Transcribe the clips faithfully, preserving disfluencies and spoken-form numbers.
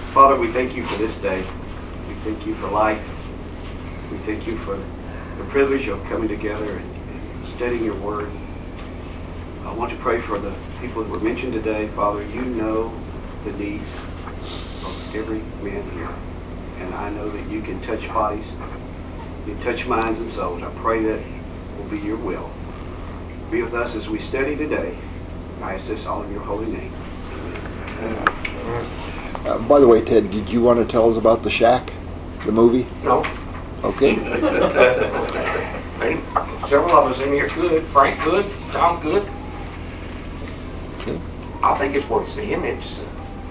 Father, we thank you for this day. We thank you for life. We thank you for the privilege of coming together and studying your word. I want to pray for the people that were mentioned today. Father, you know the needs of every man here. And I know that you can touch bodies, you can touch minds and souls. I pray that will be your will. Be with us as we study today. I ask this all in your holy name. Amen. Uh, by the way, Ted, did you want to tell us about The Shack, the movie? No. Okay. Several of us in here good. Frank good. Tom good. Okay. I think it's worth seeing. It's uh,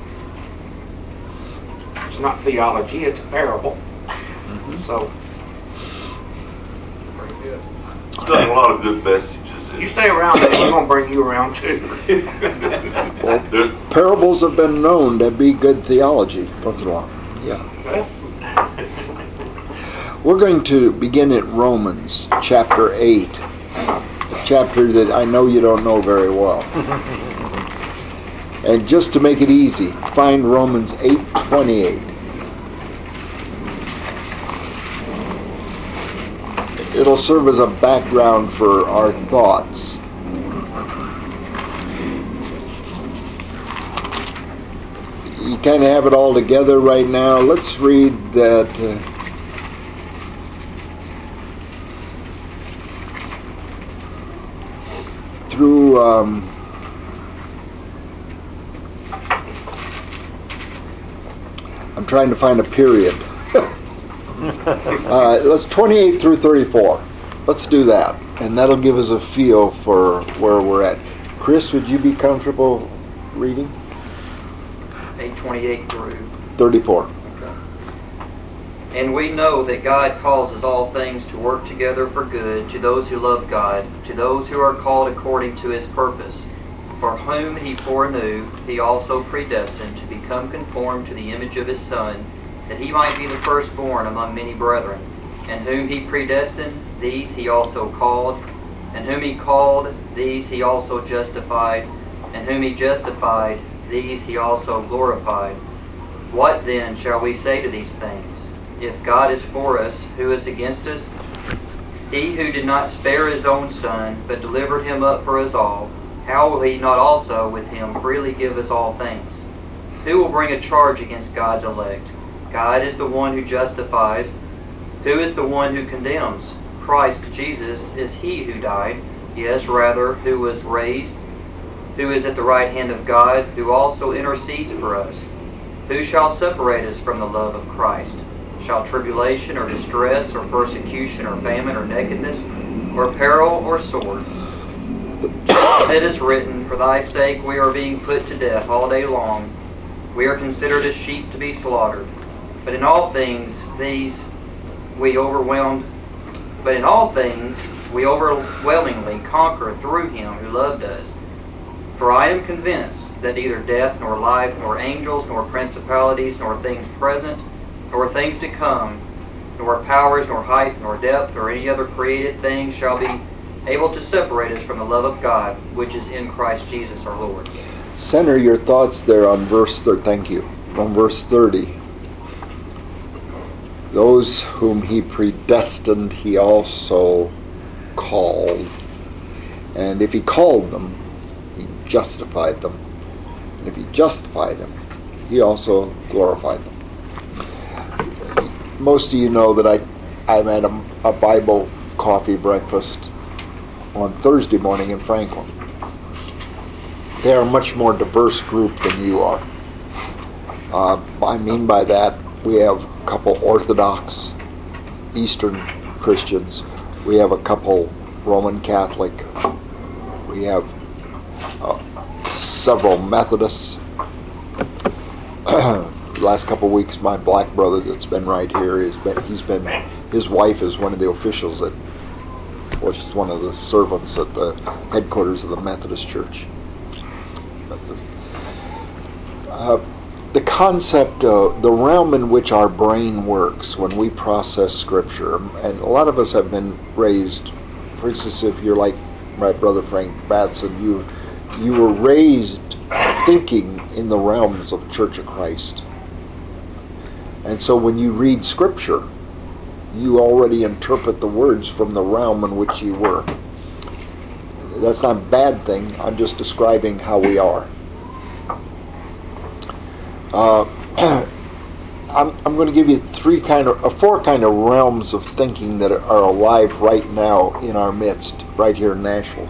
it's not theology. It's a parable. Mm-hmm. So. Pretty good. Done a lot of good messages. You stay around, we're going to bring you around too. Well, parables have been known to be good theology once in a while. Yeah. We're going to begin at Romans chapter eight, a chapter that I know you don't know very well. And just to make it easy, find Romans eight twenty-eight. It'll serve as a background for our thoughts. You kind of have it all together right now. Let's read that. Uh, through um, I'm trying to find a period. Uh, let's twenty-eight through thirty-four. Let's do that, and that'll give us a feel for where we're at. Chris, would you be comfortable reading? eight twenty-eight through thirty-four. Okay. And we know that God causes all things to work together for good to those who love God, to those who are called according to His purpose. For whom He foreknew, He also predestined to become conformed to the image of His Son, that He might be the firstborn among many brethren. And whom He predestined, these He also called. And whom He called, these He also justified. And whom He justified, these He also glorified. What then shall we say to these things? If God is for us, who is against us? He who did not spare His own Son, but delivered Him up for us all, how will He not also with Him freely give us all things? Who will bring a charge against God's elect? God is the one who justifies. Who is the one who condemns? Christ Jesus is He who died, yes, rather, who was raised, who is at the right hand of God, who also intercedes for us. Who shall separate us from the love of Christ? Shall tribulation or distress or persecution or famine or nakedness or peril or sword? As it is written, for thy sake we are being put to death all day long. We are considered as sheep to be slaughtered. But in all things these we overwhelmed but in all things we overwhelmingly conquer through Him who loved us. For I am convinced that neither death, nor life, nor angels, nor principalities, nor things present, nor things to come, nor powers, nor height, nor depth, or any other created thing shall be able to separate us from the love of God, which is in Christ Jesus our Lord. Center your thoughts there on verse thirty. Thank you. On verse thirty. Those whom He predestined, He also called. And if He called them, He justified them. And if He justified them, He also glorified them. Most of you know that I, I'm at a, a Bible coffee breakfast on Thursday morning in Franklin. They are a much more diverse group than you are. Uh, I mean by that, we have a couple Orthodox Eastern Christians. We have a couple Roman Catholic. We have uh, several Methodists. The last couple of weeks, my black brother that's been right here, is been, he's been, his wife is one of the officials at, well, she's one of the servants at the headquarters of the Methodist Church. Uh, the concept, uh, the realm in which our brain works when we process Scripture, and a lot of us have been raised, for instance, if you're like my brother Frank Batson, you you were raised thinking in the realms of Church of Christ. And so when you read Scripture, you already interpret the words from the realm in which you were. That's not a bad thing. I'm just describing how we are. Uh, I'm, I'm going to give you three kind of, uh, four kind of realms of thinking that are alive right now in our midst, right here in Nashville.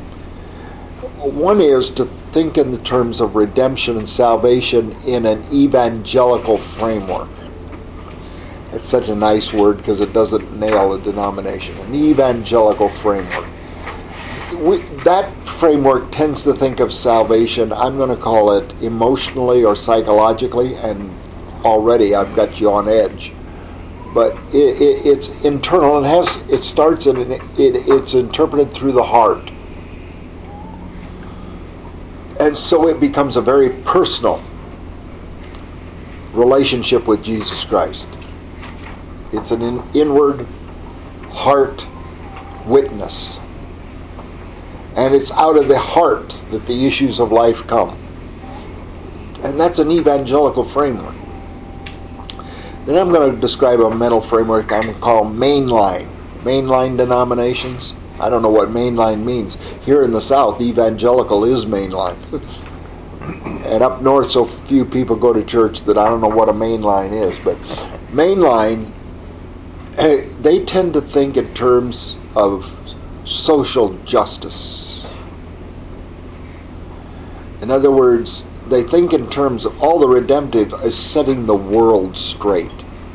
One is to think in the terms of redemption and salvation in an evangelical framework. It's such a nice word because it doesn't nail a denomination. An evangelical framework. We, that framework tends to think of salvation, I'm going to call it emotionally or psychologically, and already I've got you on edge. But it, it, it's internal and has it starts and it, it, it's interpreted through the heart. And so it becomes a very personal relationship with Jesus Christ. It's an in, inward heart witness. And it's out of the heart that the issues of life come. And that's an evangelical framework. Then I'm going to describe a mental framework I'm going to call mainline. Mainline denominations. I don't know what mainline means. Here in the South, evangelical is mainline. And up north, so few people go to church that I don't know what a mainline is. But mainline, they tend to think in terms of social justice. In other words, they think in terms of all the redemptive as setting the world straight.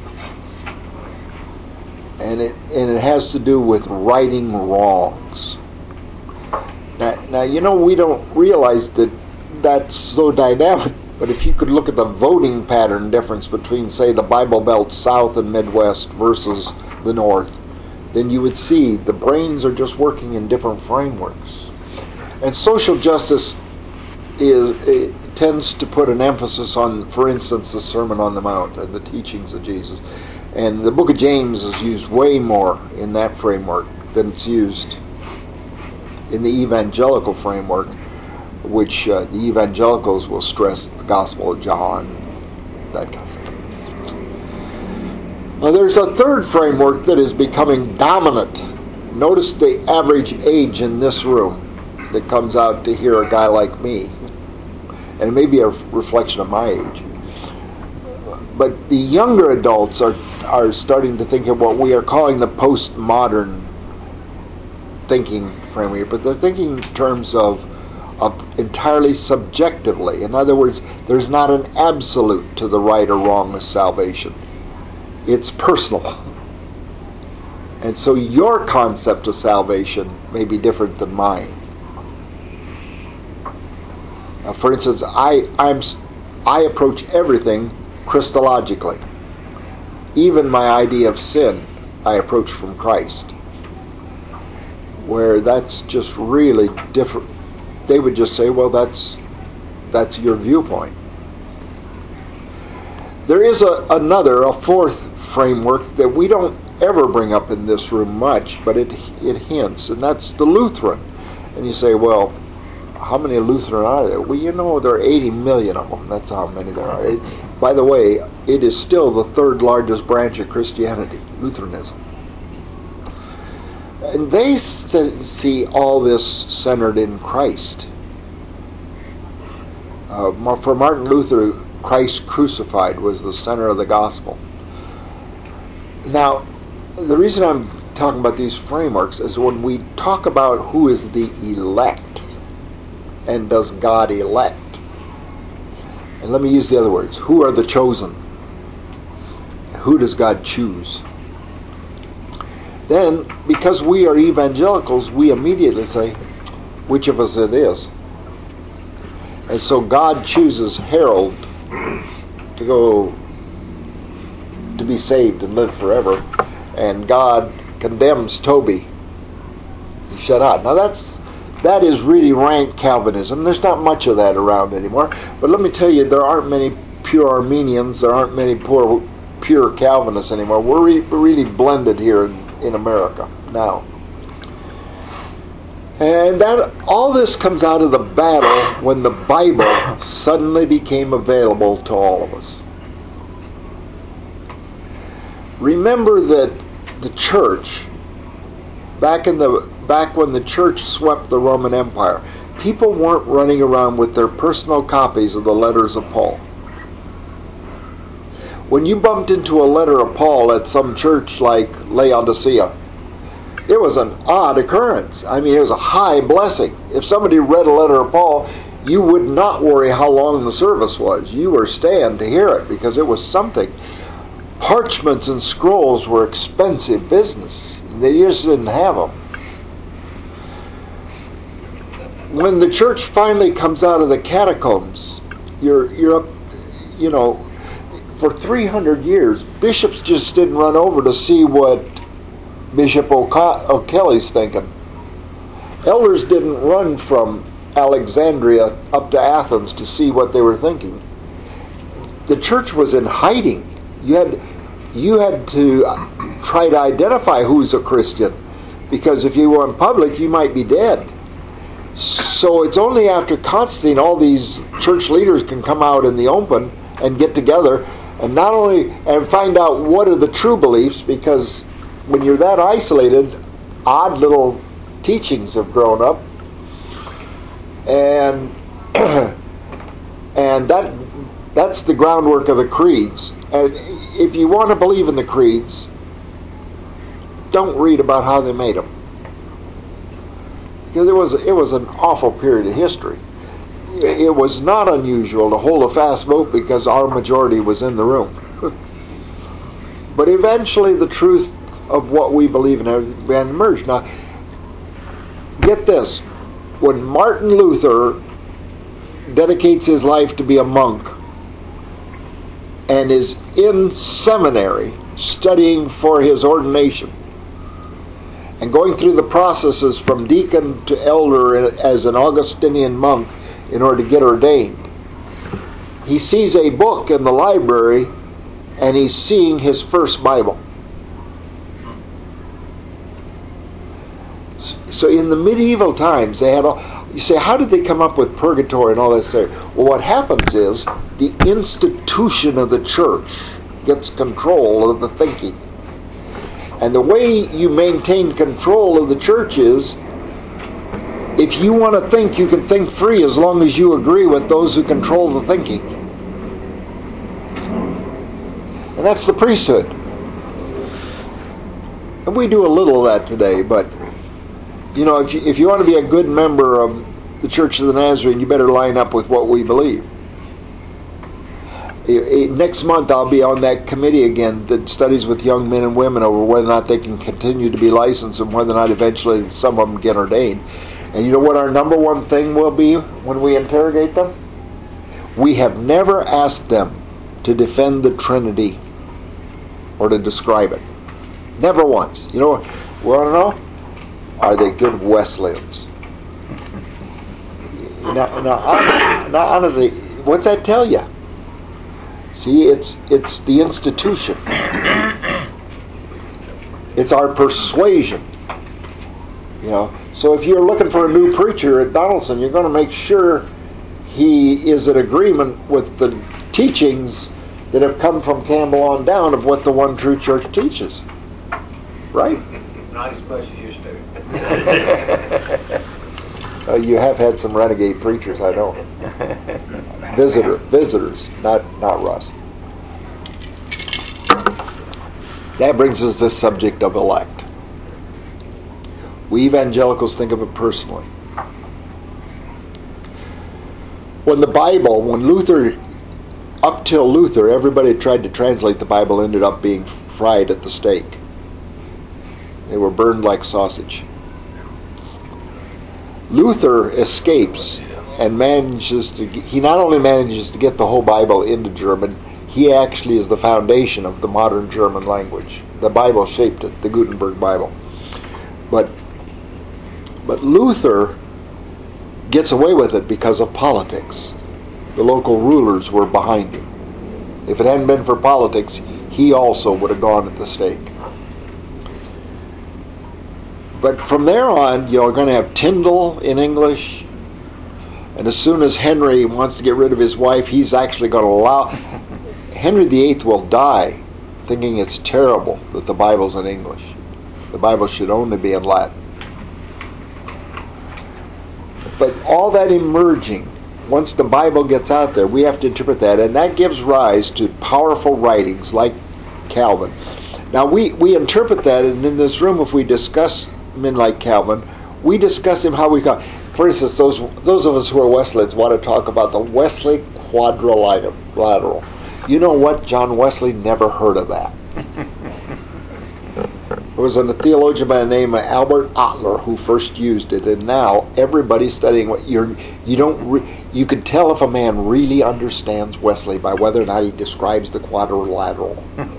And it and it has to do with righting wrongs. Now, now you know, we don't realize that that's so dynamic, but if you could look at the voting pattern difference between, say, the Bible Belt South and Midwest versus the North, then you would see the brains are just working in different frameworks. And social justice is it tends to put an emphasis on, for instance, the Sermon on the Mount and the teachings of Jesus. And the book of James is used way more in that framework than it's used in the evangelical framework, which uh, the evangelicals will stress the Gospel of John, that kind of thing. Now there's a third framework that is becoming dominant. Notice the average age in this room that comes out to hear a guy like me. And it may be a reflection of my age. But the younger adults are are starting to think of what we are calling the postmodern thinking framework, but they're thinking in terms of, of entirely subjectively. In other words, there's not an absolute to the right or wrong of salvation. It's personal. And so your concept of salvation may be different than mine. Uh, for instance, I I'm I approach everything Christologically. Even my idea of sin, I approach from Christ. Where that's just really different. They would just say, well, that's that's your viewpoint. There is a, another, a fourth framework that we don't ever bring up in this room much, but it it hints, and that's the Lutheran. And you say, well, how many Lutheran are there? Well, you know, there are eighty million of them. That's how many there are. It, by the way, it is still the third largest branch of Christianity, Lutheranism. And they see all this centered in Christ. Uh, for Martin Luther, Christ crucified was the center of the gospel. Now, the reason I'm talking about these frameworks is when we talk about who is the elect, and does God elect? And let me use the other words. Who are the chosen? Who does God choose? Then, because we are evangelicals, we immediately say, which of us it is. And so God chooses Harold to go to be saved and live forever, and God condemns Toby. He shut out. Now that's That is really rank Calvinism. There's not much of that around anymore. But let me tell you, there aren't many pure Armenians. There aren't many pure, pure Calvinists anymore. We're, re- we're really blended here in, in America now. And that all this comes out of the battle when the Bible suddenly became available to all of us. Remember that the church, back in the back when the church swept the Roman Empire, people weren't running around with their personal copies of the letters of Paul. When you bumped into a letter of Paul at some church like Laodicea, it was an odd occurrence. I mean, it was a high blessing. If somebody read a letter of Paul, you would not worry how long the service was. You were staying to hear it because it was something. Parchments and scrolls were expensive business. They just didn't have them. When the church finally comes out of the catacombs, you're you're up, you know, for three hundred years, bishops just didn't run over to see what Bishop O'Ca- O'Kelly's thinking. Elders didn't run from Alexandria up to Athens to see what they were thinking. The church was in hiding. You had you had to try to identify who's a Christian, because if you were in public, you might be dead. So it's only after Constantine all these church leaders can come out in the open and get together and not only and find out what are the true beliefs, because when you're that isolated, odd little teachings have grown up, and and that that's the groundwork of the creeds. And if you want to believe in the creeds, don't read about how they made them, because it was it was an awful period of history. It was not unusual to hold a fast vote because our majority was in the room. But eventually the truth of what we believe in had emerged. Now, get this. When Martin Luther dedicates his life to be a monk and is in seminary studying for his ordination and going through the processes from deacon to elder as an Augustinian monk in order to get ordained, he sees a book in the library and he's seeing his first Bible. So in the medieval times, they had all, you say, how did they come up with purgatory and all that stuff? Well, what happens is the institution of the church gets control of the thinking. And the way you maintain control of the church is, if you want to think, you can think free as long as you agree with those who control the thinking. And that's the priesthood. And we do a little of that today, but you know, if you, if you want to be a good member of the Church of the Nazarene, you better line up with what we believe. Next month I'll be on that committee again that studies with young men and women over whether or not they can continue to be licensed and whether or not eventually some of them get ordained. And you know what our number one thing will be when we interrogate them? We have never asked them to defend the Trinity or to describe it. Never once. You know, we want to know? Are they good Wesleyans? Now, now, now, honestly, what's that tell you? See, it's it's the institution. It's our persuasion. You know, so if you're looking for a new preacher at Donaldson, you're going to make sure he is in agreement with the teachings that have come from Campbell on down of what the one true church teaches. Right? Not as much as used to. uh, you have had some renegade preachers, I know. Visitor, visitors, not not Russ. That brings us to the subject of elect. We evangelicals think of it personally. When the Bible, when Luther, up till Luther, everybody tried to translate the Bible ended up being fried at the stake. They were burned like sausage. Luther escapes and manages to, he not only manages to get the whole Bible into German, he actually is the foundation of the modern German language. The Bible shaped it, the Gutenberg Bible. But, but Luther gets away with it because of politics. The local rulers were behind him. If it hadn't been for politics, he also would have gone at the stake. But from there on, you're going to have Tyndale in English, and as soon as Henry wants to get rid of his wife, he's actually going to allow... Henry the Eighth will die thinking it's terrible that the Bible's in English. The Bible should only be in Latin. But all that emerging, once the Bible gets out there, we have to interpret that, and that gives rise to powerful writings like Calvin. Now, we, we interpret that, and in this room, if we discuss men like Calvin, we discuss him how we got. For instance, those those of us who are Wesleyans want to talk about the Wesley quadrilateral. You know what? John Wesley never heard of that. There was a theologian by the name of Albert Ottler who first used it, and now everybody's studying what you're. You don't. Re, you can tell if a man really understands Wesley by whether or not he describes the quadrilateral.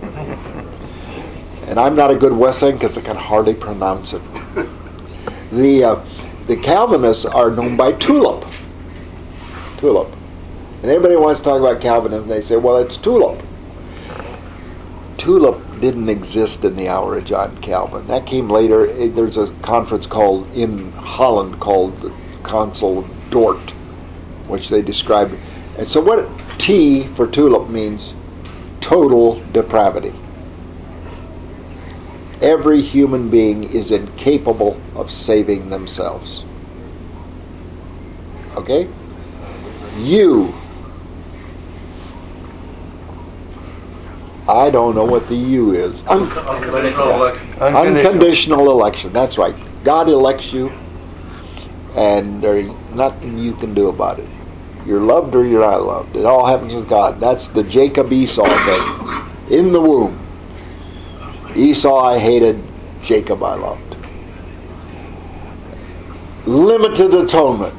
And I'm not a good Wesleyan because I can hardly pronounce it. The uh, the Calvinists are known by tulip. Tulip. And everybody wants to talk about Calvinism, they say, well, it's tulip. Tulip didn't exist in the hour of John Calvin. That came later. There's a conference called in Holland called the Council of Dort, which they described. And so what T for tulip means total depravity. Every human being is incapable of saving themselves. Okay? You. I don't know what the you is. Un- Unconditional election. Unconditional election. That's right. God elects you, and there's nothing you can do about it. You're loved or you're not loved. It all happens with God. That's the Jacob Esau thing. In the womb. Esau I hated, Jacob I loved. Limited atonement.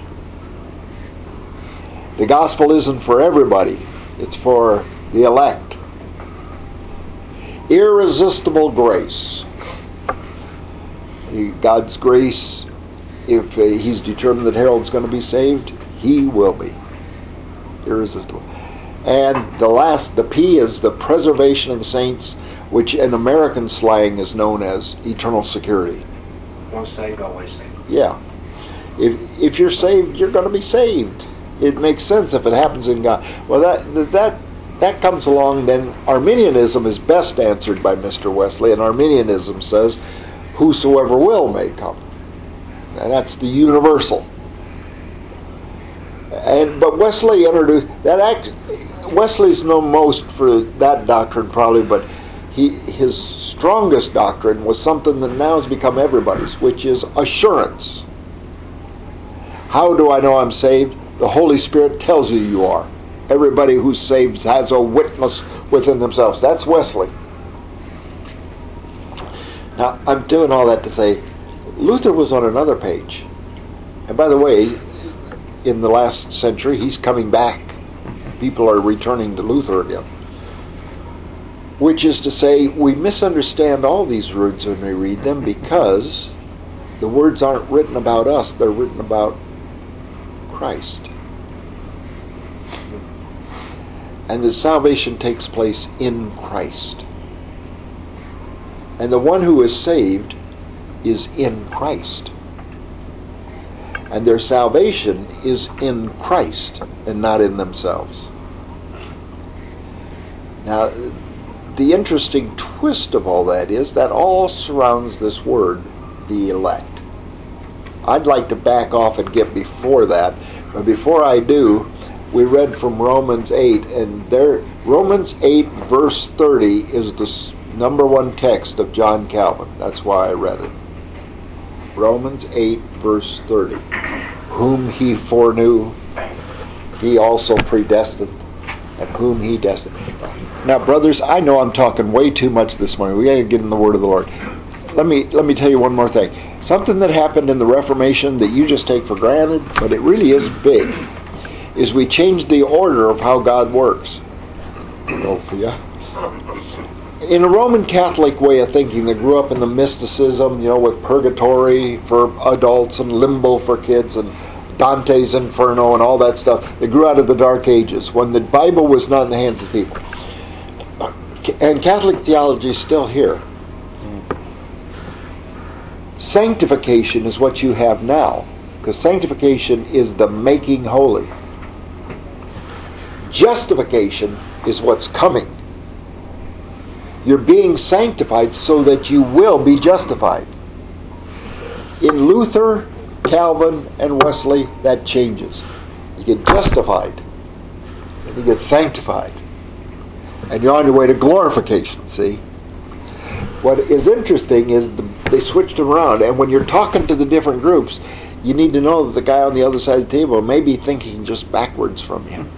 The gospel isn't for everybody. It's for the elect. Irresistible grace. God's grace, if uh, he's determined that Harold's going to be saved, he will be. Irresistible. And the last, the P, is the preservation of the saints, which in American slang is known as eternal security. Once saved, always saved. Yeah. If if you're saved, you're going to be saved. It makes sense if it happens in God. Well, that that that comes along, then Arminianism is best answered by Mister Wesley, and Arminianism says, whosoever will may come. And that's the universal. And but Wesley introduced that act. Wesley's known most for that doctrine probably, but he his strongest doctrine was something that now has become everybody's, which is assurance. How do I know I'm saved? The Holy Spirit tells you you are. Everybody who's saved has a witness within themselves. That's Wesley. Now, I'm doing all that to say, Luther was on another page. And by the way, in the last century, he's coming back. People are returning to Luther again. Which is to say, we misunderstand all these words when we read them because the words aren't written about us, they're written about Christ. And the salvation takes place in Christ. And the one who is saved is in Christ. And their salvation is in Christ and not in themselves. Now, the interesting twist of all that is that all surrounds this word, the elect. I'd like to back off and get before that, but before I do, we read from Romans eight, and there, Romans eight verse thirty is the number one text of John Calvin. That's why I read it. Romans eight verse thirty. Whom he foreknew, he also predestined, and whom he destined. Now, brothers, I know I'm talking way too much this morning. We got to get in the Word of the Lord. Let me let me tell you one more thing. Something that happened in the Reformation that you just take for granted, but it really is big, is we changed the order of how God works. Oh, yeah. In a Roman Catholic way of thinking that grew up in the mysticism, you know, with purgatory for adults and limbo for kids and Dante's Inferno and all that stuff, that grew out of the Dark Ages when the Bible was not in the hands of people. And Catholic theology is still here. Sanctification is what you have now, because sanctification is the making holy. Justification is what's coming. You're being sanctified so that you will be justified. In Luther, Calvin, and Wesley, that changes. You get justified, and you get sanctified. And you're on your way to glorification, see? What is interesting is the, they switched them around, and when you're talking to the different groups, you need to know that the guy on the other side of the table may be thinking just backwards from you.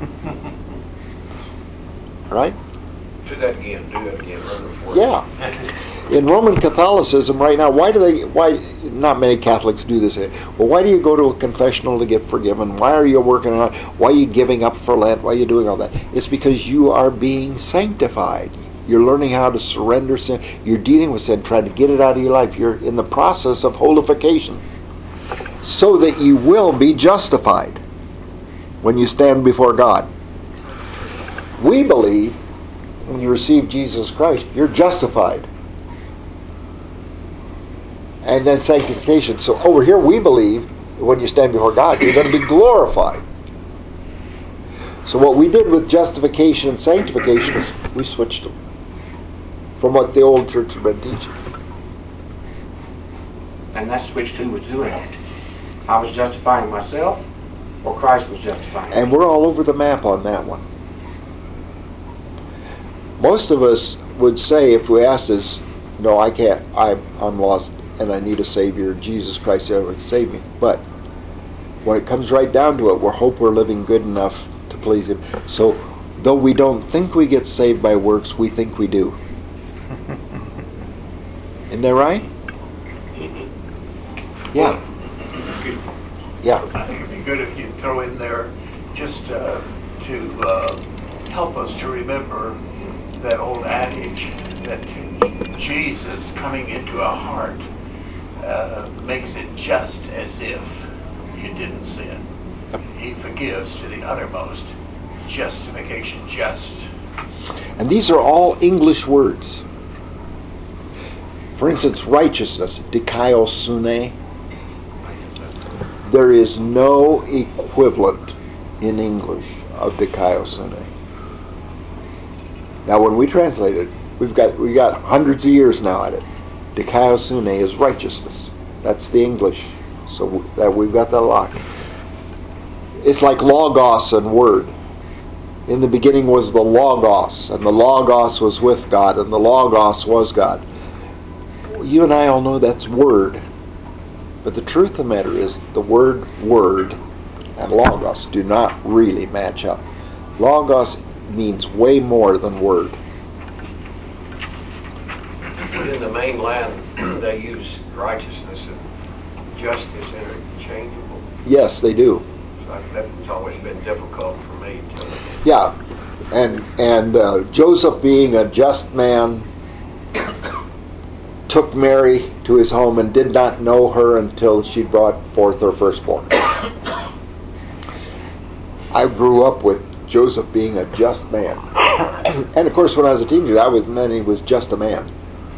Right? Do that again. Do that again. Run it for Yeah. In Roman Catholicism right now, why do they, why, not many Catholics do this. Well, why do you go to a confessional to get forgiven? Why are you working on it? Why are you giving up for Lent? Why are you doing all that? It's because you are being sanctified. You're learning how to surrender sin. You're dealing with sin, trying to get it out of your life. You're in the process of holification, so that you will be justified when you stand before God. We believe when you receive Jesus Christ, you're justified. And then sanctification. So over here we believe that when you stand before God, you're going to be glorified. So what we did with justification and sanctification is we switched them from what the old church had been teaching. And that's which two was doing it. I was justifying myself, or Christ was justifying And me. we're all over the map on that one. Most of us would say, if we asked us, no, I can't, I, I'm lost and I need a Savior, Jesus Christ would save me. But when it comes right down to it, we hope we're living good enough to please Him. So though we don't think we get saved by works, we think we do. Isn't that right? Yeah. Yeah. I think it'd be good if you'd throw in there just uh, to uh, help us to remember that old adage that Jesus coming into a heart uh, makes it just as if you didn't sin. He forgives to the uttermost. Justification, just. And these are all English words. For instance, righteousness, dikaiosune. There is no equivalent in English of dikaiosune. Now, when we translate it, we've got we got hundreds of years now at it. Dikaiosune is righteousness. That's the English. So that we've got that locked. It's like logos and word. In the beginning was the logos, and the logos was with God, and the logos was God. You and I all know that's word. But the truth of the matter is the word word and logos do not really match up. Logos means way more than word. In the mainland, they use righteousness and justice interchangeable. Yes, they do. So that's always been difficult for me to... Yeah, and and uh, Joseph, being a just man, took Mary to his home and did not know her until she brought forth her firstborn. I grew up with Joseph being a just man. And of course, when I was a teenager, I was meant he was just a man.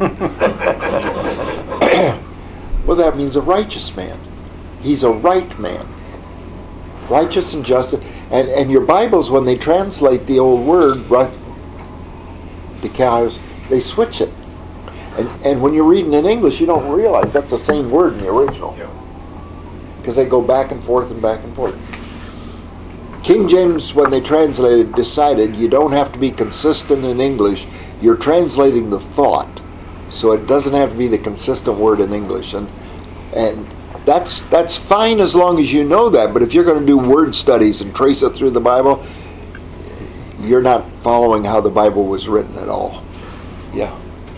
Well, that means a righteous man. He's a right man. Righteous and just. And, and your Bibles, when they translate the old word, right, because they switch it. And and when you're reading in English, you don't realize that's the same word in the original. Because they go back and forth and back and forth. King James, when they translated, decided you don't have to be consistent in English. You're translating the thought. So it doesn't have to be the consistent word in English. And and that's that's fine as long as you know that. But if you're going to do word studies and trace it through the Bible, you're not following how the Bible was written at all. Yeah.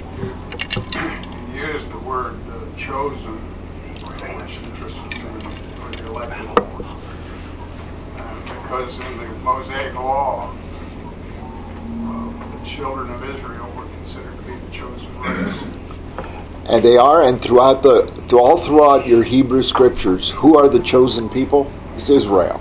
You used the word uh, chosen, which interested me for the elected. Uh, because in the Mosaic Law, uh, the children of Israel were considered to be the chosen race. And they are, and throughout the, through all throughout your Hebrew scriptures, who are the chosen people? It's Israel.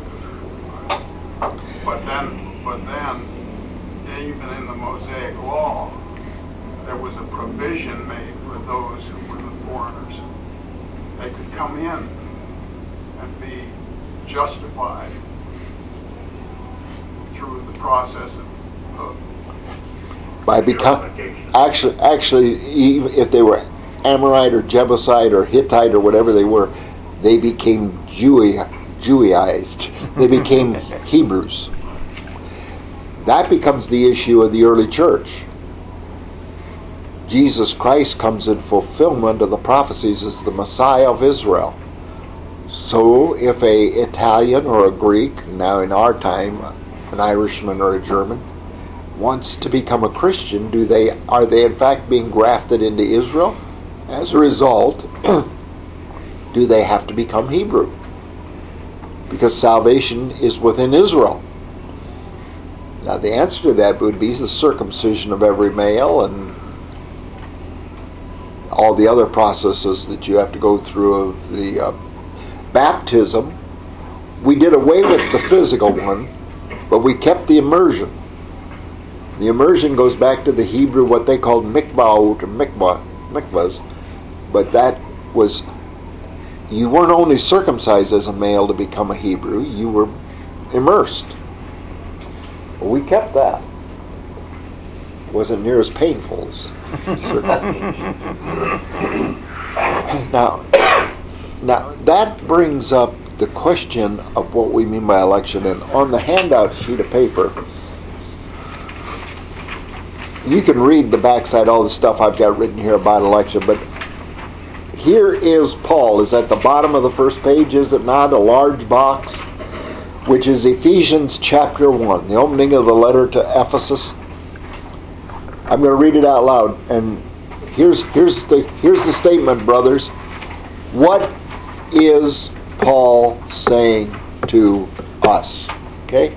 But then, but then, even in the Mosaic Law, there was a provision made for those who were the foreigners. They could come in and be justified through the process of, of By become, actually, actually, even if they were Amorite or Jebusite or Hittite or whatever they were, they became Jewy, Jewyized. They became Hebrews. That becomes the issue of the early church. Jesus Christ comes in fulfillment of the prophecies as the Messiah of Israel. So if a Italian or a Greek, now in our time, an Irishman or a German, wants to become a Christian, do they are they in fact being grafted into Israel? As a result, do they have to become Hebrew? Because salvation is within Israel. Now the answer to that would be the circumcision of every male and all the other processes that you have to go through of the uh, baptism. We did away with the physical one, but we kept the immersion. The immersion goes back to the Hebrew, what they called mikvah or mikvah, mikvahs, but that was, you weren't only circumcised as a male to become a Hebrew, you were immersed. Well, we kept that. It wasn't near as painful as now, now, that brings up the question of what we mean by election. And on the handout sheet of paper, you can read the backside, all the stuff I've got written here about election, but here is Paul, is at the bottom of the first page, is it not? A large box, which is Ephesians chapter one, the opening of the letter to Ephesus. I'm going to read it out loud, and here's here's the here's the statement, brothers. What is Paul saying to us? Okay?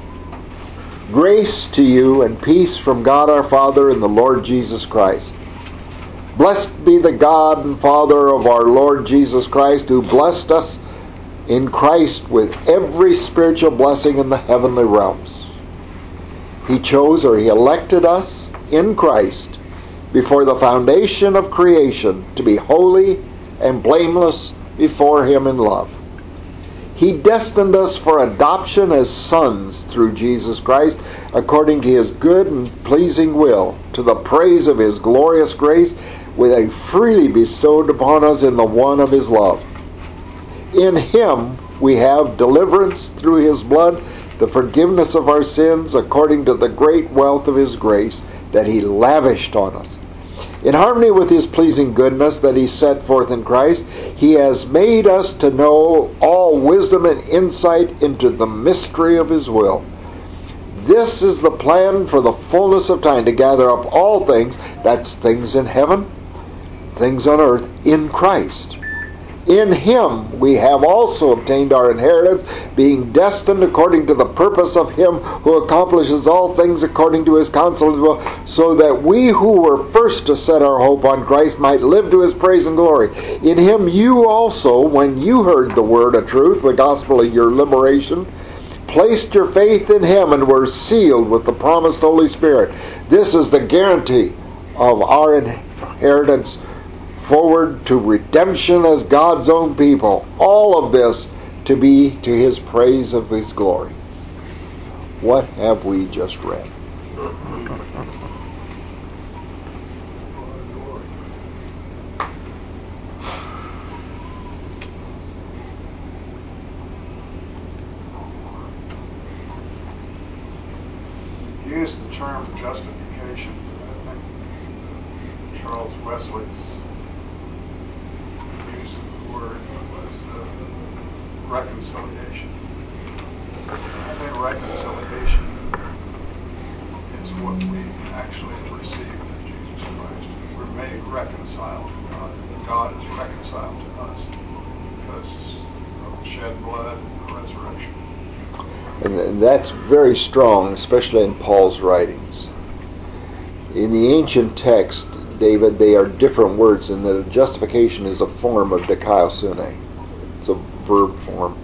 Grace to you and peace from God our Father and the Lord Jesus Christ. Blessed be the God and Father of our Lord Jesus Christ, who blessed us in Christ with every spiritual blessing in the heavenly realms. He chose, or he elected us in Christ before the foundation of creation to be holy and blameless before him in love. He destined us for adoption as sons through Jesus Christ, according to his good and pleasing will, to the praise of his glorious grace, which he freely bestowed upon us in the one of his love. In him we have deliverance through his blood, the forgiveness of our sins, according to the great wealth of his grace that he lavished on us. In harmony with his pleasing goodness that he set forth in Christ, he has made us to know all wisdom and insight into the mystery of his will. This is the plan for the fullness of time, to gather up all things, that's things in heaven, things on earth, in Christ. In him we have also obtained our inheritance, being destined according to the purpose of him who accomplishes all things according to his counsel and will, so that we who were first to set our hope on Christ might live to his praise and glory. In him you also, when you heard the word of truth, the gospel of your liberation, placed your faith in him and were sealed with the promised Holy Spirit. This is the guarantee of our inheritance forward to redemption as God's own people. All of this to be to his praise of his glory. What have we just read? Use the term justification. I think Charles Wesley's use of the word was uh, reconciliation. I think reconciliation is what we actually have received in Jesus Christ. We're made reconciled to God. God is reconciled to us because of the shed blood and the resurrection. And that's very strong, especially in Paul's writings. In the ancient text, David, they are different words, and the justification is a form of dikaiosune. It's a verb form.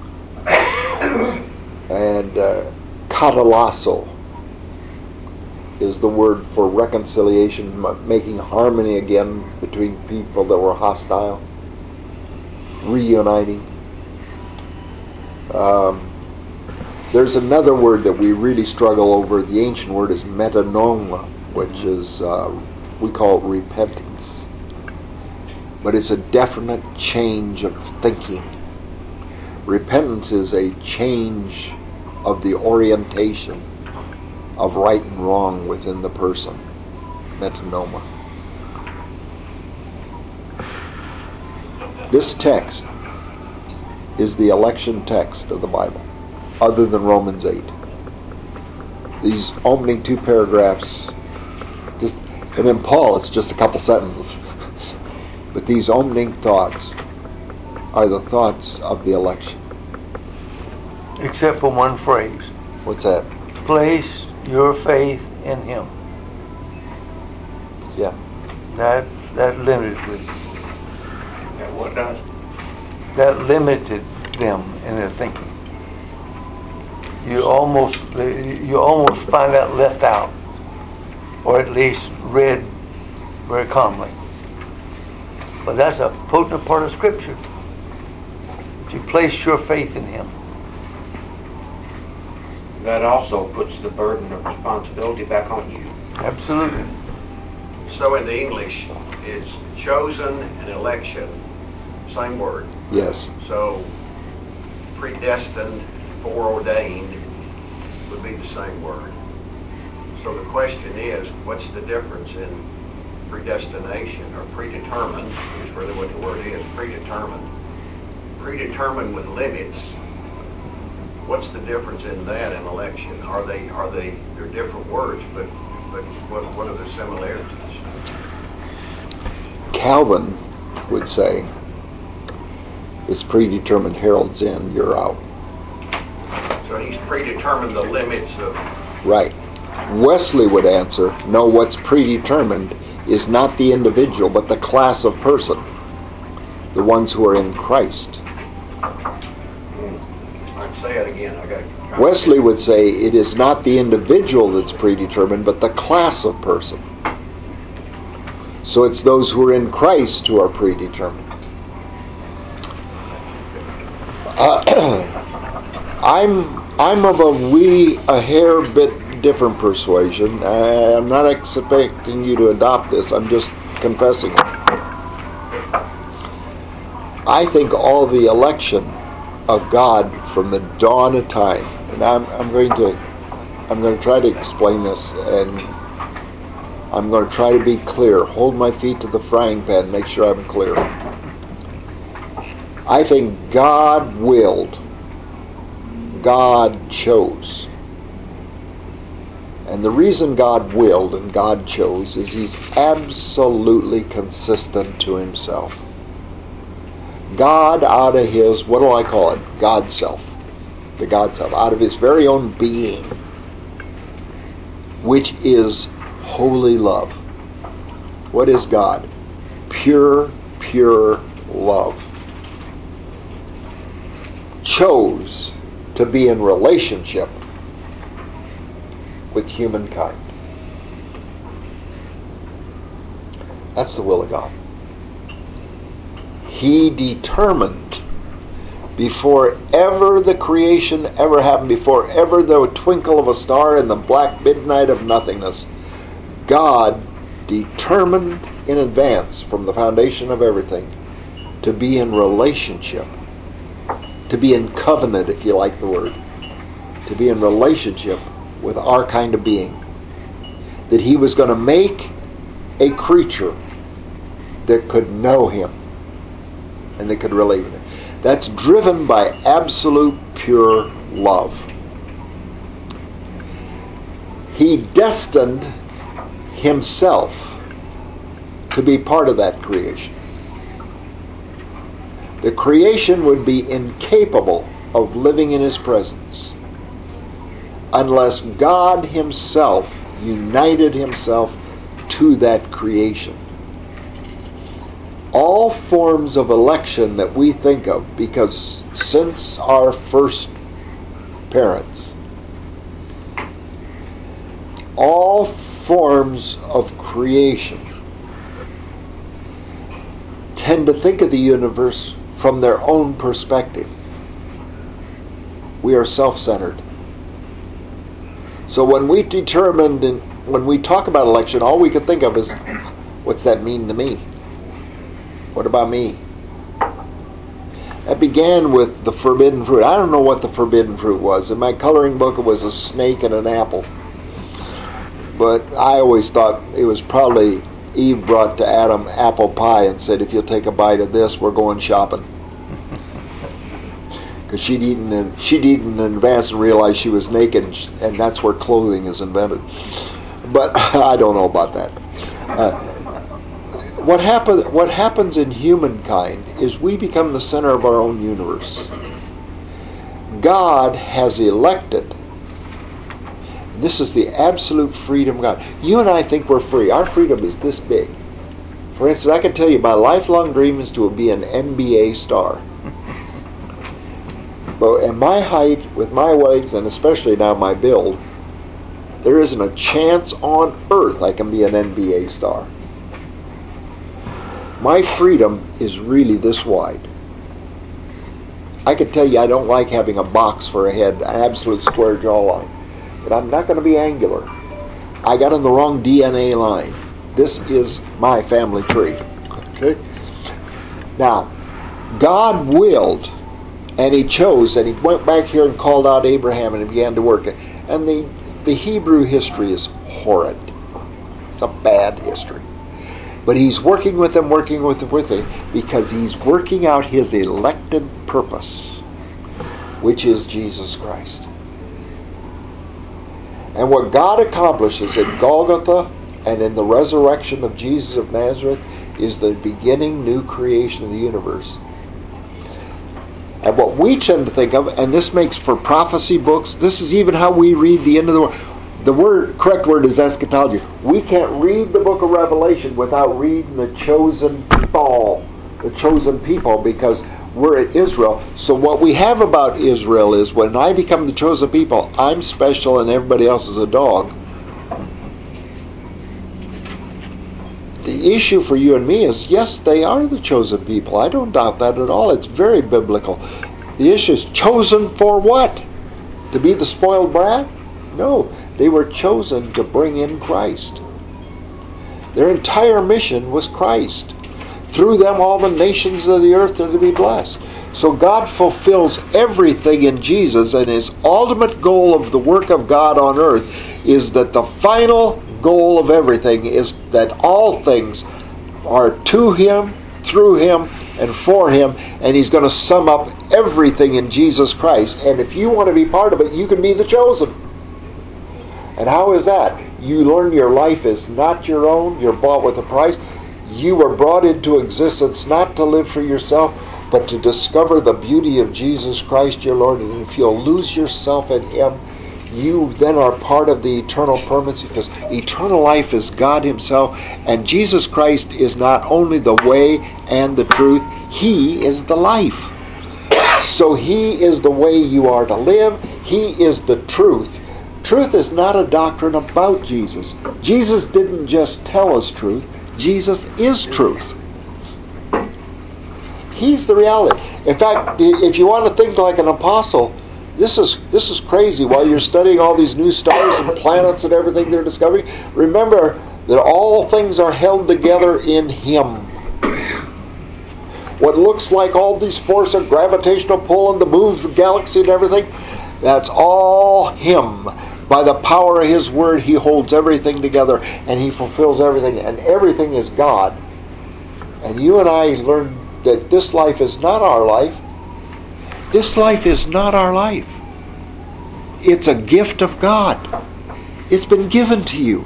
And uh, katalasso is the word for reconciliation, making harmony again between people that were hostile, reuniting. Um, There's another word that we really struggle over. The ancient word is metanoma, which is, uh, we call it repentance. But it's a definite change of thinking. Repentance is a change of the orientation of right and wrong within the person. Metanoia. This text is the election text of the Bible, other than Romans eight. These opening two paragraphs, just, and in Paul it's just a couple sentences, but these opening thoughts are the thoughts of the election. Except for one phrase. What's that? Place your faith in Him. Yeah. That that limited it. That what does? That limited them in their thinking. You almost you almost find that left out, or at least read very calmly. But that's a potent part of Scripture. That you place your faith in Him. That also puts the burden of responsibility back on you. Absolutely. So in the English, it's chosen and election, same word. Yes. So predestined, foreordained would be the same word. So the question is, what's the difference in predestination or predetermined, is really what the word is, predetermined. Predetermined with limits. What's the difference in that and election? Are they, are they, they're different words, but, but what, what are the similarities? Calvin would say, it's predetermined, Harold's in, you're out. So he's predetermined the limits of... Right. Wesley would answer, no, what's predetermined is not the individual, but the class of person, the ones who are in Christ. I'd say it again. I got. Wesley would say it is not the individual that's predetermined, but the class of person. So it's those who are in Christ who are predetermined. Uh, I'm I'm of a wee a hair bit different persuasion. I'm not expecting you to adopt this. I'm just confessing it. I think all the election of God from the dawn of time, and I'm I'm going to I'm going to try to explain this, and I'm going to try to be clear. Hold my feet to the frying pan, make sure I'm clear. I think God willed, God chose. And the reason God willed and God chose is He's absolutely consistent to Himself. God, out of His, what do I call it? God self. The God self. Out of His very own being, which is holy love. What is God? Pure, pure love. Chose to be in relationship with humankind. That's the will of God. He determined before ever the creation ever happened, before ever the twinkle of a star in the black midnight of nothingness, God determined in advance from the foundation of everything to be in relationship, to be in covenant, if you like the word, to be in relationship with our kind of being. That He was going to make a creature that could know Him and that could relate with Him. That's driven by absolute pure love. He destined Himself to be part of that creation. The creation would be incapable of living in His presence unless God Himself united Himself to that creation. All forms of election that we think of, because since our first parents, all forms of creation tend to think of the universe from their own perspective. We are self-centered. So when we determined, in, when we talk about election, all we can think of is, what's that mean to me? What about me? It began with the forbidden fruit. I don't know what the forbidden fruit was. In my coloring book, it was a snake and an apple. But I always thought it was probably Eve brought to Adam apple pie and said, if you'll take a bite of this, we're going shopping. Because she'd eaten in, she'd eaten in advance and realized she was naked, and that's where clothing is invented. But I don't know about that. Uh, what happens what happens in humankind is we become the center of our own universe. God has elected. This is the absolute freedom of God. You and I think we're free. Our freedom is this big. For instance, I can tell you my lifelong dream is to be an N B A star. But at my height, with my legs, and especially now my build, there isn't a chance on earth I can be an N B A star. My freedom is really this wide. I could tell you I don't like having a box for a head, an absolute square jawline. But I'm not going to be angular. I got in the wrong D N A line. This is my family tree. Okay? Now, God willed, and He chose, and He went back here and called out Abraham, and He began to work. And the, the Hebrew history is horrid. It's a bad history. But He's working with them, working with them, with them, because He's working out His elected purpose, which is Jesus Christ. And what God accomplishes in Golgotha and in the resurrection of Jesus of Nazareth is the beginning new creation of the universe. And what we tend to think of, and this makes for prophecy books, this is even how we read the end of the world. The word, correct word is eschatology. We can't read the book of Revelation without reading the chosen people, the chosen people, because we're at Israel. So what we have about Israel is when I become the chosen people, I'm special and everybody else is a dog. The issue for you and me is, yes, they are the chosen people. I don't doubt that at all. It's very biblical. The issue is, chosen for what? To be the spoiled brat? No. They were chosen to bring in Christ. Their entire mission was Christ. Through them all the nations of the earth are to be blessed. So God fulfills everything in Jesus, and His ultimate goal of the work of God on earth is that the final goal of everything is that all things are to Him, through Him, and for Him, and He's going to sum up everything in Jesus Christ. And if you want to be part of it, you can be the chosen. And how is that? You learn your life is not your own. You're bought with a price. You were brought into existence not to live for yourself, but to discover the beauty of Jesus Christ your Lord. And if you'll lose yourself in Him, you then are part of the eternal permanency, because eternal life is God Himself. And Jesus Christ is not only the way and the truth, He is the life. So He is the way you are to live. He is the truth. Truth is not a doctrine about Jesus. Jesus didn't just tell us truth. Jesus is truth. He's the reality. In fact, if you want to think like an apostle, this is this is crazy. While you're studying all these new stars and planets and everything they're discovering, remember that all things are held together in Him. What looks like all these force of gravitational pull and the move of the galaxy and everything, that's all Him. By the power of His Word, He holds everything together and He fulfills everything, and everything is God. And you and I learn that this life is not our life. This life is not our life. It's a gift of God. It's been given to you.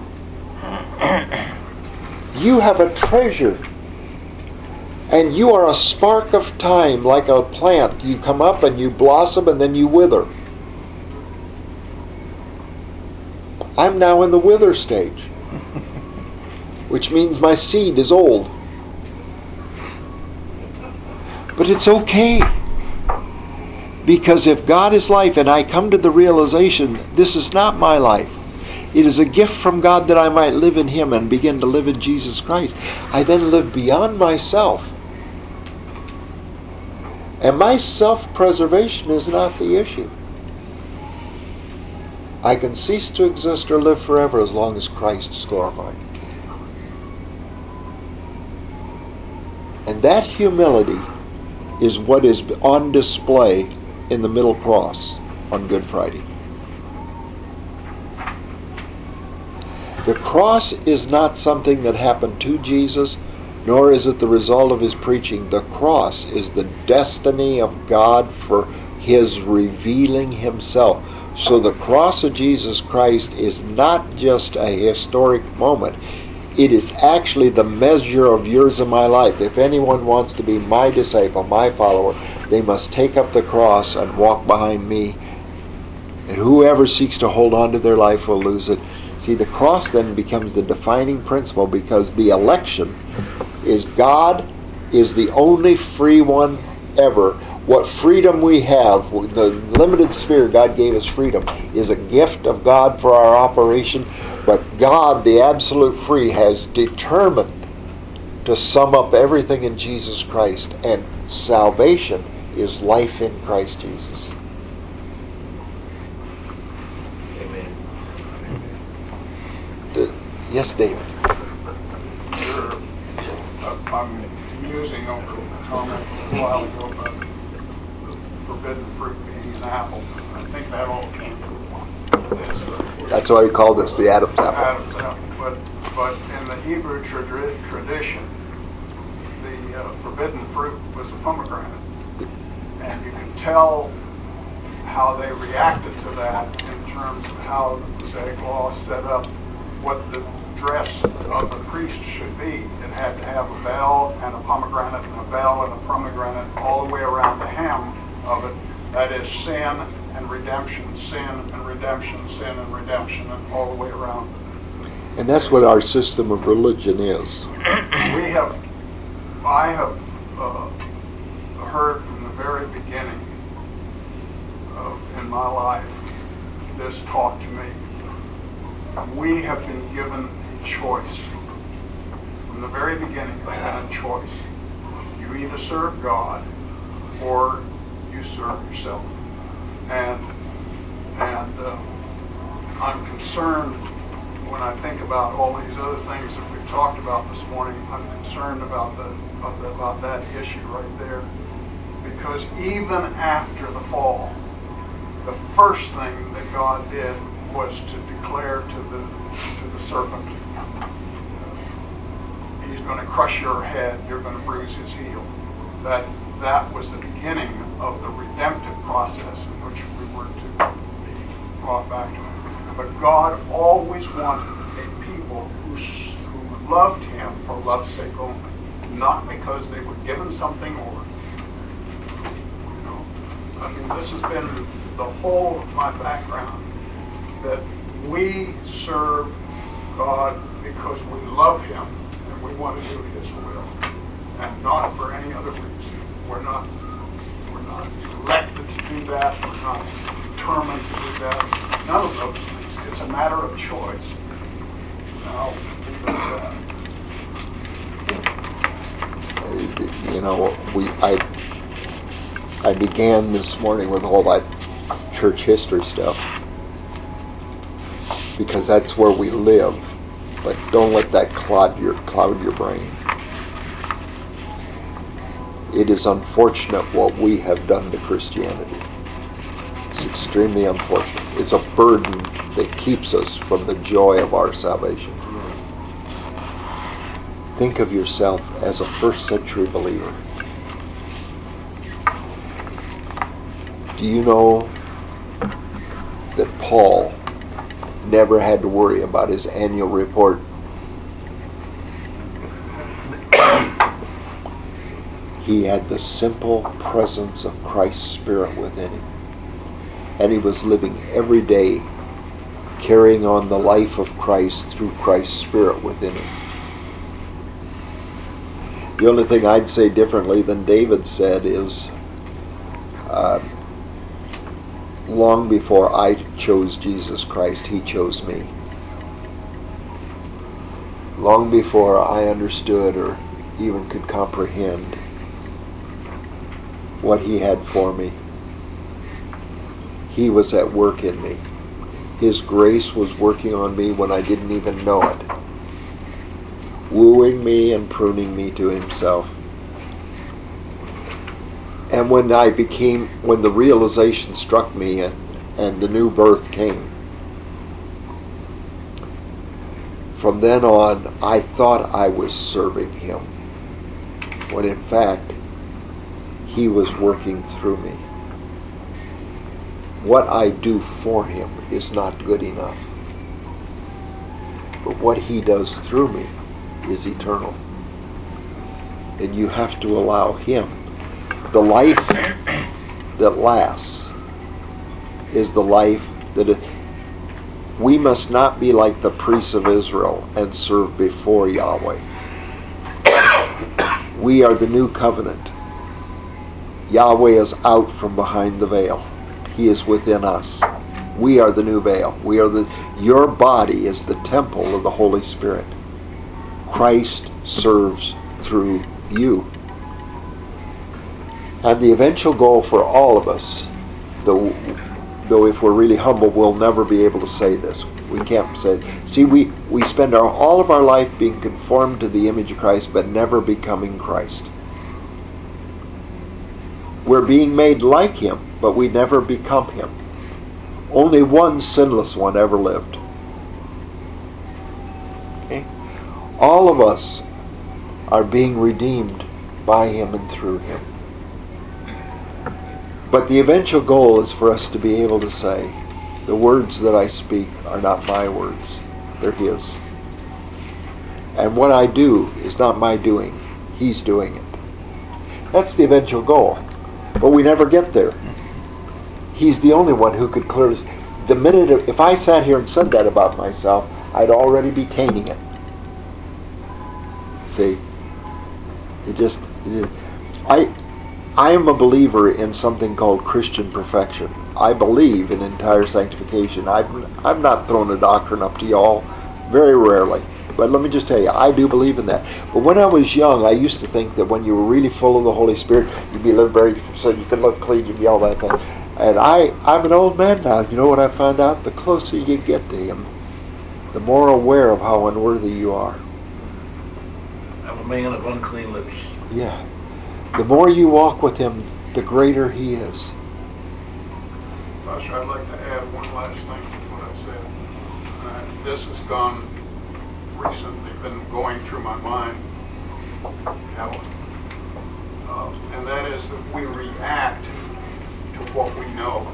You have a treasure. And you are a spark of time, like a plant. You come up and you blossom and then you wither. I'm now in the wither stage, which means my seed is old. But it's okay, because if God is life and I come to the realization this is not my life, it is a gift from God that I might live in Him and begin to live in Jesus Christ, I then live beyond myself. And my self-preservation is not the issue. I can cease to exist or live forever as long as Christ is glorified. And that humility is what is on display in the middle cross on Good Friday. The cross is not something that happened to Jesus, nor is it the result of his preaching. The cross is the destiny of God for his revealing himself. So the cross of Jesus Christ is not just a historic moment. It is actually the measure of yours and my life. If anyone wants to be my disciple, my follower, they must take up the cross and walk behind me. And whoever seeks to hold on to their life will lose it. See, the cross then becomes the defining principle, because the election is God is the only free one ever. What freedom we have, the limited sphere God gave us freedom, is a gift of God for our operation. But God, the absolute free, has determined to sum up everything in Jesus Christ. And salvation is life in Christ Jesus. Amen. Yes, David. Sure. Uh, I'm musing over a comment a while ago about forbidden fruit being an apple. I think that all came from this. Uh, That's why he called this the Adam's apple. Adam's apple. But, but in the Hebrew tra- tradition, the uh, forbidden fruit was a pomegranate. And you can tell how they reacted to that in terms of how the Mosaic law set up what the dress of the priest should be. It had to have a bell and a pomegranate and a bell and a pomegranate all the way around the hem of it. That is sin and redemption, sin and redemption, sin and redemption, and all the way around. And that's what our system of religion is. We have, I have uh, heard from the very beginning of, in my life, this taught to me. We have been given a choice. From the very beginning, we've had a choice. You either serve God or you serve yourself. And and uh, I'm concerned when I think about all these other things that we've talked about this morning. I'm concerned about the, about, the, about that issue right there, because even after the fall, the first thing that God did was to declare to the to the serpent, he's going to crush your head, you're going to bruise his heel. That that was the beginning of the redemptive process in which we were to be brought back to him. But God always wanted a people who, who loved him for love's sake only, not because they were given something or, you know, I mean, this has been the whole of my background, that we serve God because we love him and we want to do his will, and not for any other reason. We're not we're not elected to do that, we're not determined to do that. None of those things. It's a matter of choice. Now, You know, we I I began this morning with all that church history stuff because that's where we live. But don't let that cloud your cloud your brain. It is unfortunate what we have done to Christianity. It's extremely unfortunate. It's a burden that keeps us from the joy of our salvation. Think of yourself as a first century believer. Do you know that Paul never had to worry about his annual report? He had the simple presence of Christ's Spirit within him. And he was living every day carrying on the life of Christ through Christ's Spirit within him. The only thing I'd say differently than David said is, uh, long before I chose Jesus Christ, he chose me. Long before I understood or even could comprehend what he had for me, he was at work in me. His grace was working on me when I didn't even know it, wooing me and pruning me to Himself. And when I became, when the realization struck me and, and the new birth came, from then on, I thought I was serving Him, when in fact, He was working through me. What I do for Him is not good enough. But what He does through me is eternal. And you have to allow Him. The life that lasts is the life that it, we must not be like the priests of Israel and serve before Yahweh. We are the new covenant. Yahweh is out from behind the veil. He is within us. We are the new veil. We are the. Your body is the temple of the Holy Spirit. Christ serves through you. And the eventual goal for all of us, though, though if we're really humble, we'll never be able to say this. We can't say. See, we, we spend our, all of our life being conformed to the image of Christ, but never becoming Christ. We're being made like Him, but we never become Him. Only one sinless one ever lived. Okay? All of us are being redeemed by Him and through Him. But the eventual goal is for us to be able to say, the words that I speak are not my words, they're His. And what I do is not my doing, He's doing it. That's the eventual goal. But we never get there. He's the only one who could clear this. The minute, if I sat here and said that about myself, I'd already be tainting it. See? It just, it, I, I am a believer in something called Christian perfection. I believe in entire sanctification. I've, I've not thrown a doctrine up to y'all, very rarely. But let me just tell you, I do believe in that. But when I was young, I used to think that when you were really full of the Holy Spirit, you'd be liberated from sin, you could live clean, you'd be all that thing. And I, I'm an old man now. You know what I found out? The closer you get to Him, the more aware of how unworthy you are. I'm a man of unclean lips. Yeah. The more you walk with Him, the greater He is. Pastor, I'd like to add one last thing to what I said. Uh, this has gone recently, been going through my mind, Helen. Uh, and that is that we react to what we know.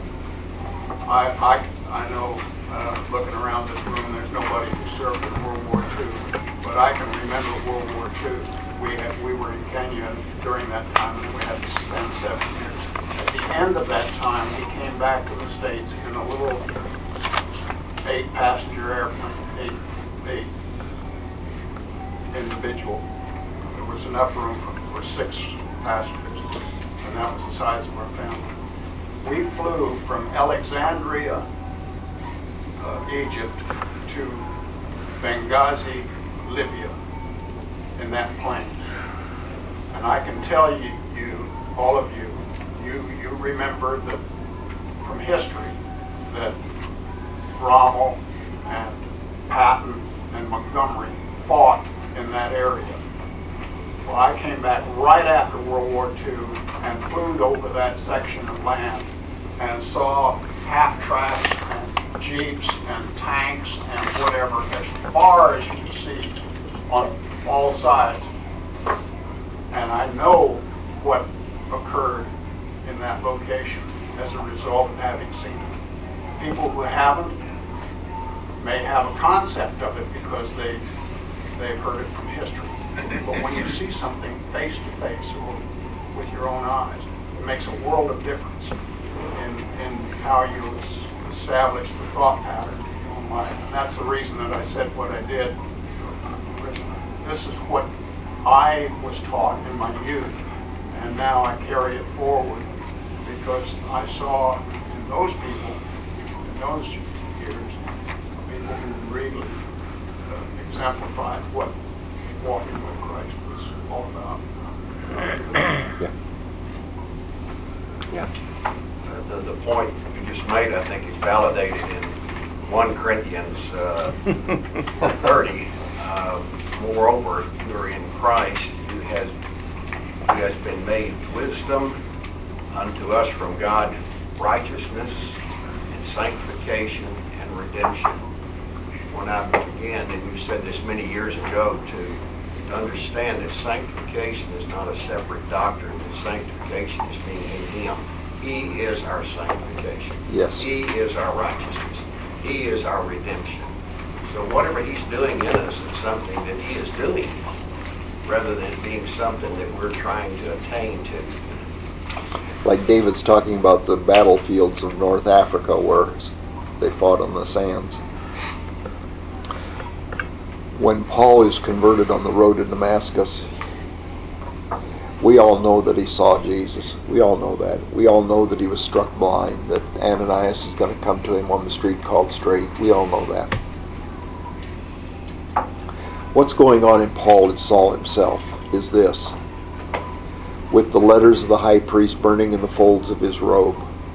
I I, I know, uh, looking around this room, there's nobody who served in World War Two, but I can remember World War Two. We had we were in Kenya during that time, and we had to spend seven years. At the end of that time, we came back to the States in a little eight-passenger airplane, eight, eight individual. There was enough room for, for six passengers, and that was the size of our family. We flew from Alexandria, uh, Egypt, to Benghazi, Libya, in that plane. And I can tell you, you all of you, you, you remember that from history that Rommel and Patton and Montgomery fought in that area. Well, I came back right after World War Two and flew over that section of land and saw half-tracks and jeeps and tanks and whatever as far as you can see on all sides. And I know what occurred in that location as a result of having seen it. People who haven't may have a concept of it because they, they've heard it from history. But when you see something face to face or with your own eyes, it makes a world of difference in, in how you establish the thought pattern in your own life. And that's the reason that I said what I did originally. This is what I was taught in my youth, and now I carry it forward because I saw in those people, in those years, people who really uh, exemplified what walking with Christ was all about. Yeah. Yeah. The, the point you just made, I think, is validated in First Corinthians uh, thirty, uh, moreover, you are in Christ, who has, who has been made wisdom unto us from God, righteousness and sanctification and redemption. When I began, and you said this many years ago, to, to understand that sanctification is not a separate doctrine, that sanctification is being in Him. He is our sanctification. Yes. He is our righteousness. He is our redemption. So whatever He's doing in us is something that He is doing, rather than being something that we're trying to attain to. Like David's talking about the battlefields of North Africa where they fought on the sands. When Paul is converted on the road to Damascus, we all know that he saw Jesus. We all know that. We all know that he was struck blind, that Ananias is going to come to him on the street called Straight. We all know that. What's going on in Paul and Saul himself is this. With the letters of the high priest burning in the folds of his robe,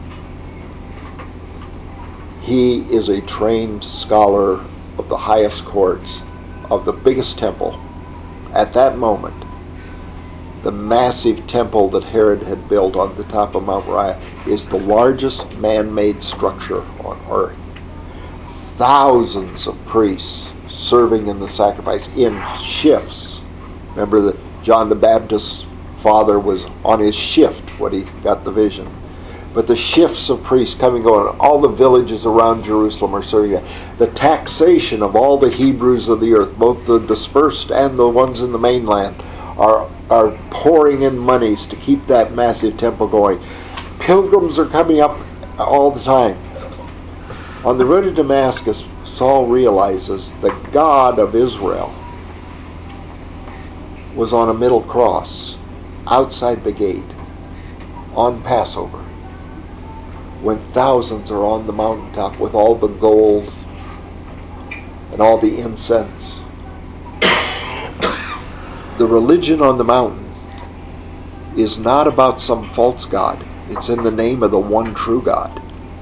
he is a trained scholar of the highest courts of the biggest temple. At that moment, the massive temple that Herod had built on the top of Mount Moriah is the largest man-made structure on earth. Thousands of priests serving in the sacrifice in shifts. Remember that John the Baptist's father was on his shift when he got the vision. But the shifts of priests coming and going, all the villages around Jerusalem are serving that. The taxation of all the Hebrews of the earth, both the dispersed and the ones in the mainland, are are pouring in monies to keep that massive temple going. Pilgrims are coming up all the time. On the road to Damascus, Saul realizes the God of Israel was on a middle cross outside the gate on Passover, when thousands are on the mountaintop with all the gold and all the incense. The religion on the mountain is not about some false god. It's in the name of the one true God.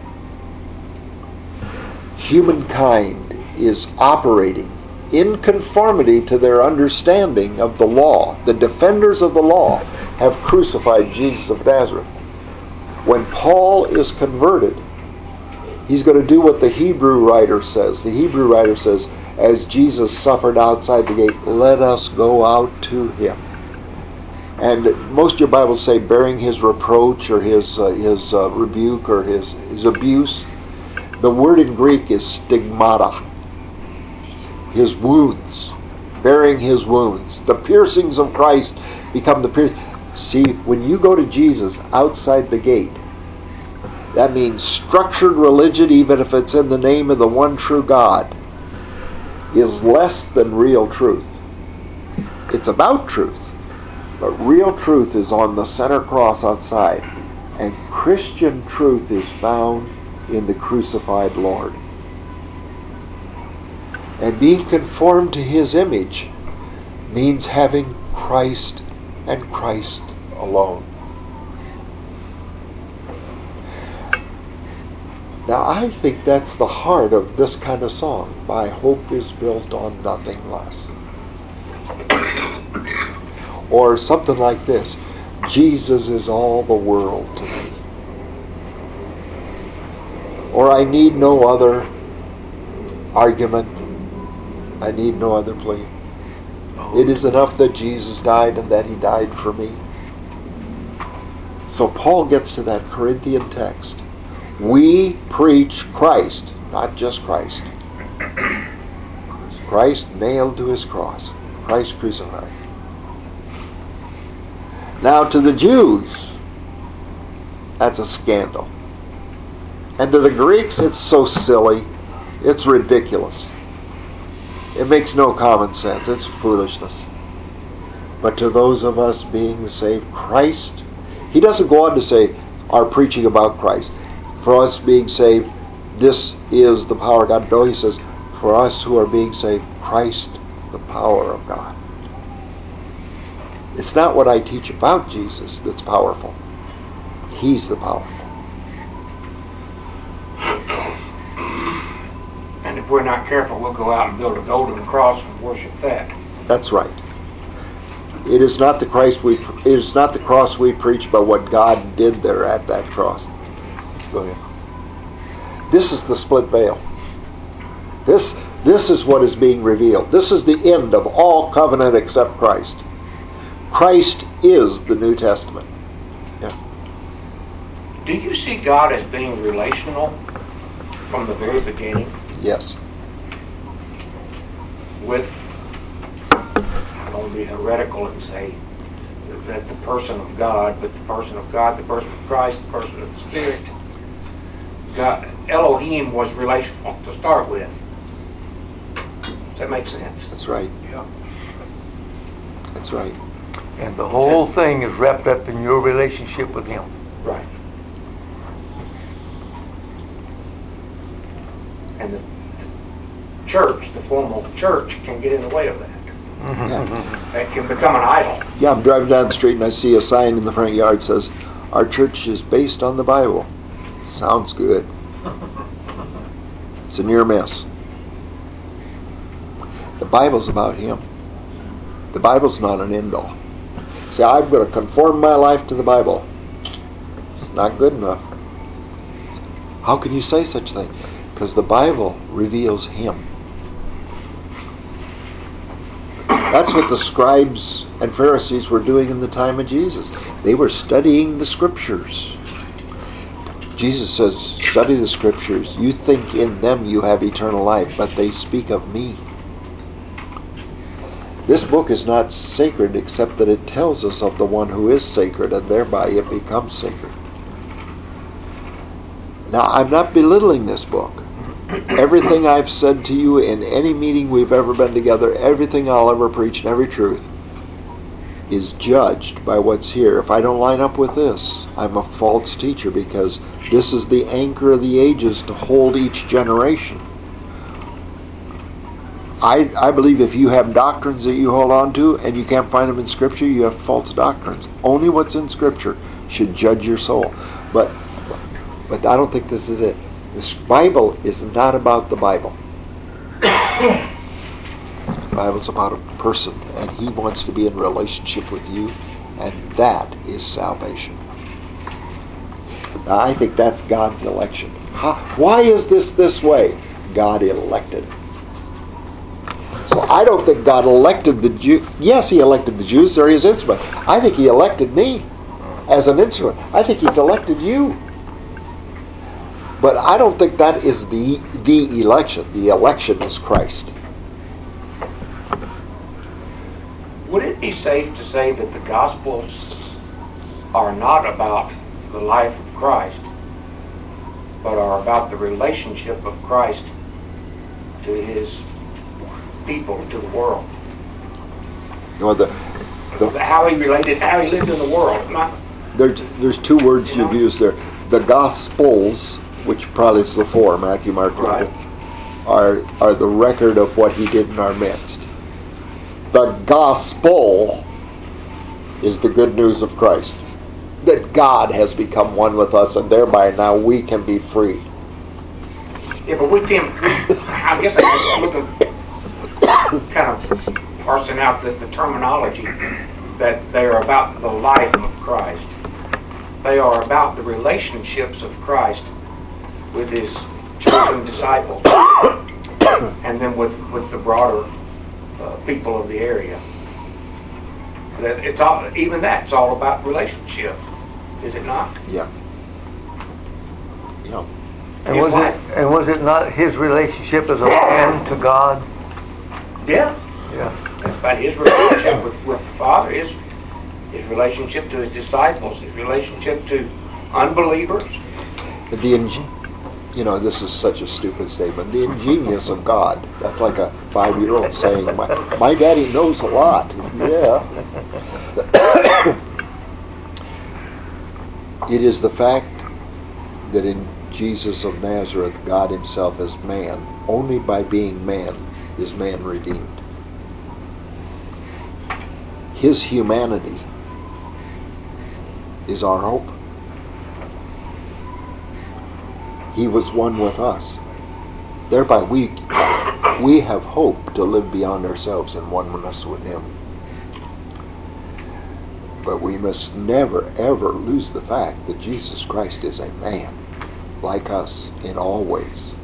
Humankind is operating in conformity to their understanding of the law. The defenders of the law have crucified Jesus of Nazareth. When Paul is converted, he's going to do what the Hebrew writer says. The Hebrew writer says, as Jesus suffered outside the gate, let us go out to him. And most of your Bibles say bearing his reproach or his uh, his uh, rebuke or his, his abuse. The word in Greek is stigmata. His wounds. Bearing his wounds. The piercings of Christ become the piercings. See, when you go to Jesus outside the gate, that means structured religion, even if it's in the name of the one true God, is less than real truth. It's about truth, but real truth is on the center cross outside, and Christian truth is found in the crucified Lord. And being conformed to his image means having Christ and Christ alone. Now, I think that's the heart of this kind of song. My hope is built on nothing less. Or something like this. Jesus is all the world to me. Or I need no other argument. I need no other plea. It is enough that Jesus died and that he died for me. So Paul gets to that Corinthian text. We preach Christ, not just Christ. Christ nailed to his cross. Christ crucified. Now to the Jews, that's a scandal. And to the Greeks, it's so silly. It's ridiculous. It makes no common sense. It's foolishness. But to those of us being saved, Christ, he doesn't go on to say, our preaching about Christ. For us being saved, this is the power of God. No, he says, for us who are being saved, Christ, the power of God. It's not what I teach about Jesus that's powerful. He's the powerful. we're not careful, we'll go out and build a golden cross and worship that. That's right. It is not the Christ we. It is not the cross we preach, but what God did there at that cross. Let's go ahead. This is the split veil. This this is what is being revealed. This is the end of all covenant except Christ. Christ is the New Testament. Yeah. Do you see God as being relational from the very beginning? Yes. With, I don't want to be heretical and say that the person of God, but the person of God, the person of Christ, the person of the Spirit, God, Elohim was relational to start with. Does that make sense? That's right. Yeah. That's right. And the whole thing is wrapped up in your relationship with Him. Right. And the, the church, the formal church, can get in the way of that. Yeah. It can become an idol. Yeah, I'm driving down the street and I see a sign in the front yard that says, "Our church is based on the Bible." Sounds good. It's a near miss. The Bible's about Him. The Bible's not an end-all. See, I'm going to conform my life to the Bible. It's not good enough. How can you say such a thing? Because the Bible reveals Him. That's what the scribes and Pharisees were doing in the time of Jesus. They were studying the Scriptures. Jesus says, study the Scriptures. You think in them you have eternal life, but they speak of me. This book is not sacred except that it tells us of the one who is sacred, and thereby it becomes sacred. Now, I'm not belittling this book. Everything I've said to you in any meeting we've ever been together, everything I'll ever preach and every truth is judged by what's here. If I don't line up with this, I'm a false teacher, because this is the anchor of the ages to hold each generation. I, I believe if you have doctrines that you hold on to and you can't find them in Scripture, you have false doctrines. Only what's in Scripture should judge your soul. But but I don't think this is it. This Bible is not about the Bible. The Bible's about a person, and He wants to be in relationship with you, and that is salvation. Now, I think that's God's election. How, why is this this way? God elected. So I don't think God elected the Jews. Yes, He elected the Jews. They're His instrument. I think He elected me as an instrument. I think He's elected you. But I don't think that is the the election. The election is Christ. Would it be safe to say that the Gospels are not about the life of Christ, but are about the relationship of Christ to His people, to the world? You know, the, the, how He related, how He lived in the world. Not, there's, there's two words you know? you've used there. The Gospels, which probably is the four, Matthew, Mark, Luke, right, are, are the record of what He did in our midst. The gospel is the good news of Christ. That God has become one with us, and thereby now we can be free. Yeah, but we can, I guess I'm looking, kind of parsing out the, the terminology, that they are about the life of Christ. They are about the relationships of Christ with His chosen disciples, and then with, with the broader uh, people of the area. That it's all, even that, it's all about relationship, is it not? Yeah. Yeah. And His was life. it and was it not His relationship as a man to God? Yeah. Yeah. That's about His relationship with, with the Father, His, His relationship to His disciples, His relationship to unbelievers. The ing- you know, this is such a stupid statement. The ingenious of God. That's like a five-year-old saying, my, my daddy knows a lot. Yeah. It is the fact that in Jesus of Nazareth, God Himself as man, only by being man is man redeemed. His humanity is our hope. He was one with us. Thereby we, we have hope to live beyond ourselves in oneness with Him. But we must never, ever lose the fact that Jesus Christ is a man, like us in all ways.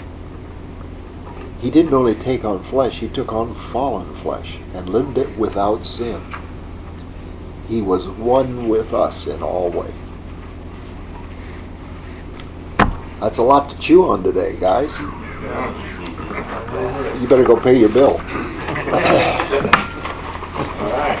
He didn't only take on flesh, He took on fallen flesh and lived it without sin. He was one with us in all ways. That's a lot to chew on today, guys. You better go pay your bill. All right.